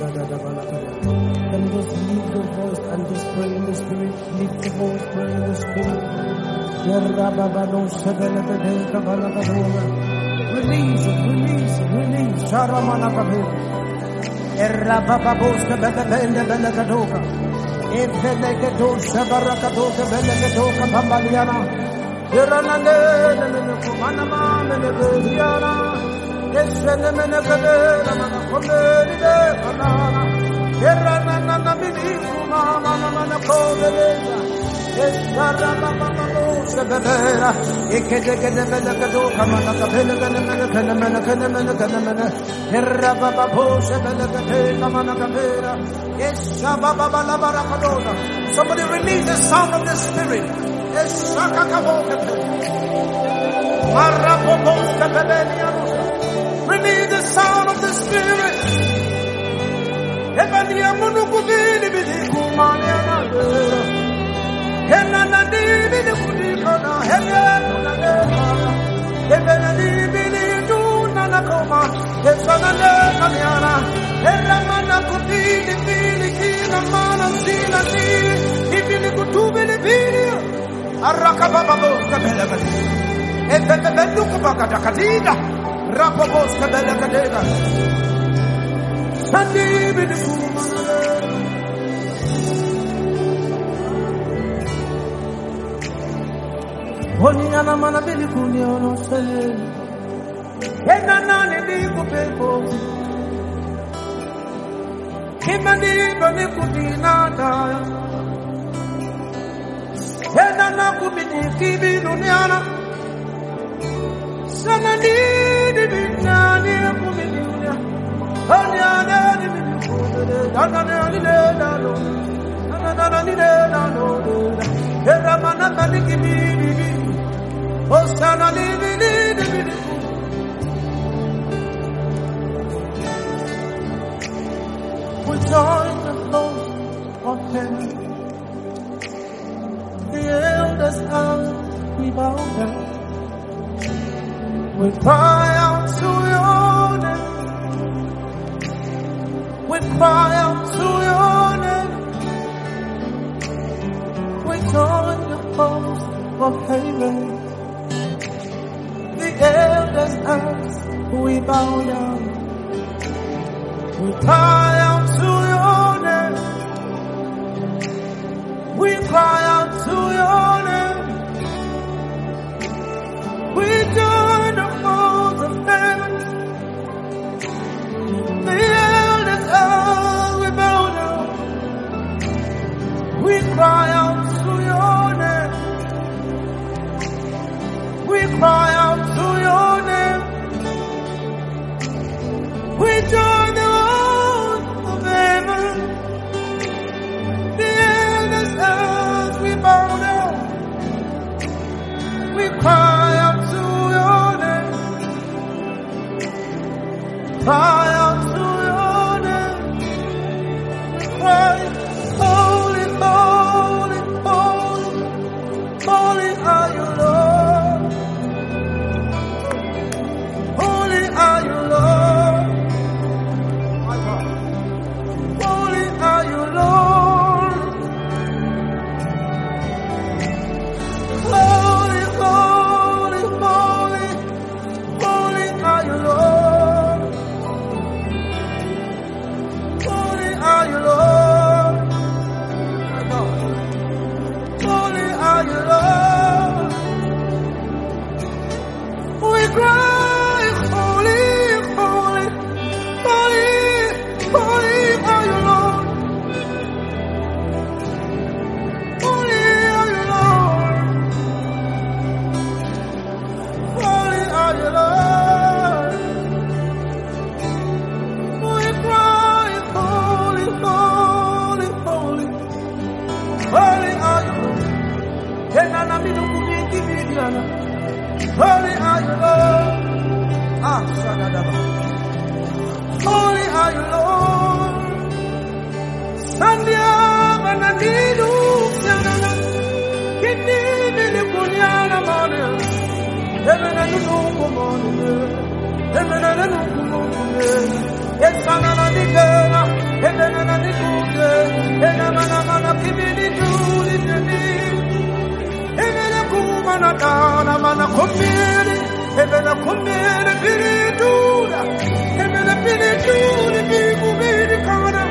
Can you just lift your voice and just pray in the spirit? Lift your voice, pray in the spirit. Release it, release it, release. Sharamanakabe. Errabababoska Belabenda Belagadoka. Evelekato Shabarakadoka Belagadoka Bambaliana. Iranande, Manama, Meneveliana. Eshenemenekade, Manakomede, Panana. Iranana Minikuma, Manamanakoveleza. Esharabababosha Bebera. Ekedekede Belagadoka, Manakabela, Errabababosha Belagade, Manakabela. Somebody release the sound of the Spirit. Release the sound of the Spirit. Honiana mana bili kuniono se, enana ne di kupepo, kimani bani kutinata, enana kubini kibi duniana, sanani di binani kubini dunia, honiana di bini kubini, danane anile dalo, danane anile dalo, eramana bani kibi. Hosanna, we join the host of heaven. The elders come, we bow down. We cry out to your name. We cry out to your name. We join the host of heaven. Elders ask, we bow down. We cry out to your name. We cry out to your name. We join the host of heaven. The elders ask, we bow down. We cry out to your name. We cry out to your name. We join the host of heaven. The elders as we bow down. We cry out to your name. Cry out to your name. We cry, holy, holy, holy, holy are you, Lord. Are you Lord? My God. Holy are you, Lord? Holy, holy, holy, holy are you, Lord? Holy are you, Lord? My God. Holy are you, Lord? We cry. Holy are you, Lord. Holy are you, Lord. Sandia bananidu sanana. Kini bili kunyana mane. Emena nuku mane. Emena nuku mane. Esanana digena. na mana kumiri, ebena kumiri biridura, ebena biridura bibiri kana.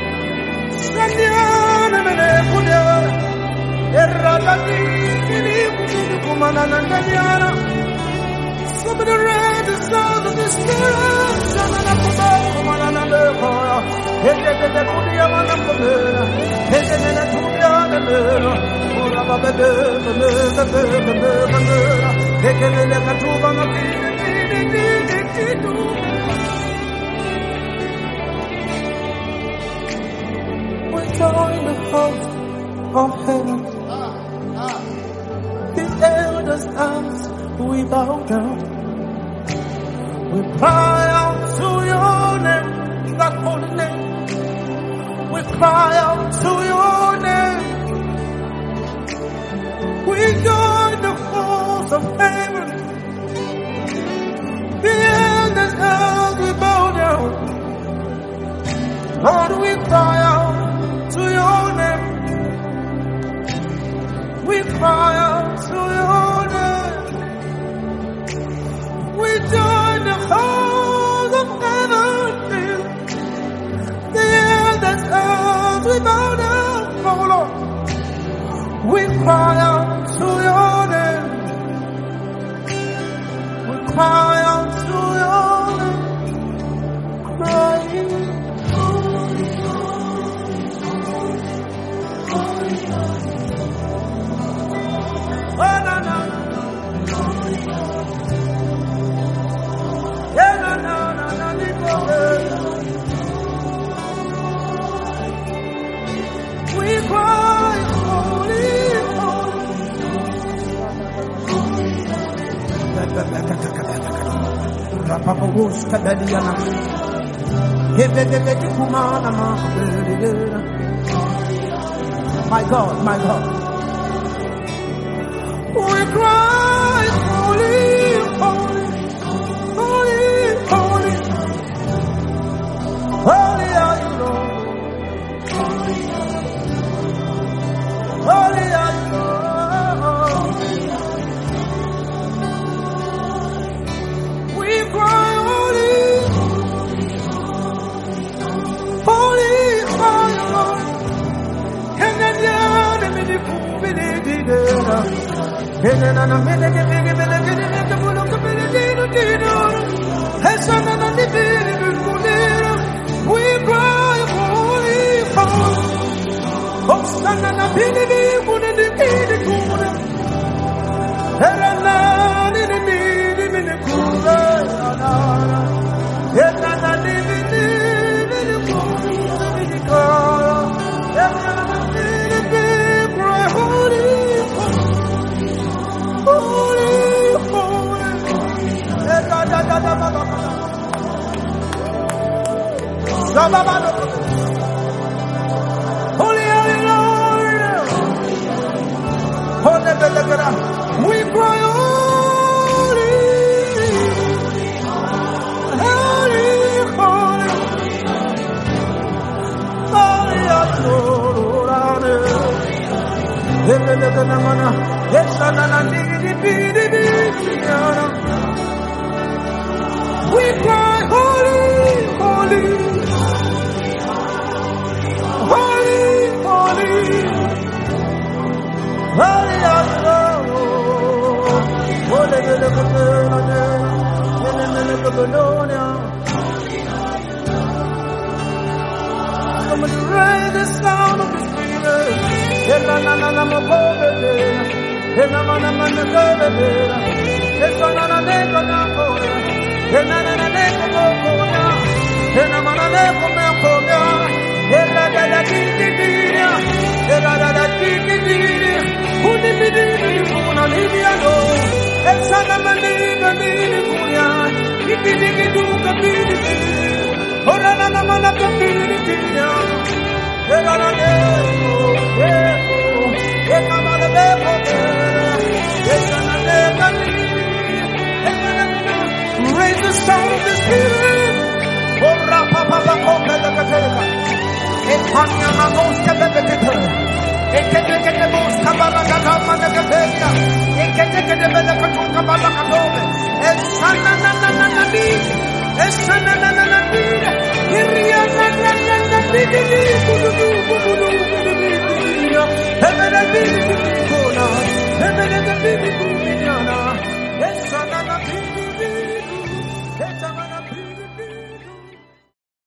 Sandiana mene kudia, errata bibiri kumana nandaniana. Some of the red is sound of the spirit, sanana kumana nandekaya. Ebena kudia mana kumira, ebena kudia nandera. We join the host of heaven. The elders ask, we bow down. We cry out to your name, that holy name. We cry out to your name. We join the force of heaven. The elders as we bow down. Lord, we cry out to your name. We cry out to your name. We join the force of heaven. The elders as we bow down, oh Lord. We cry out to your name. We cry out to your name. Crying, holy, holy, holy, holy. Oh, no, no, no. Yeah, no, no, no, no, no. We cry, holy. My God, my God. We cry, holy, holy, holy, holy. Holy are you, Lord. Holy are you, Lord. We cry, holy, holy are you, Lord. We cry, holy, holy, holy, holy are you, Lord. We cry, holy, holy, holy, holy, holy are you, Lord. Come and raise the sound of the Spirit. Raise the sound of the Spirit. Papa, Heaven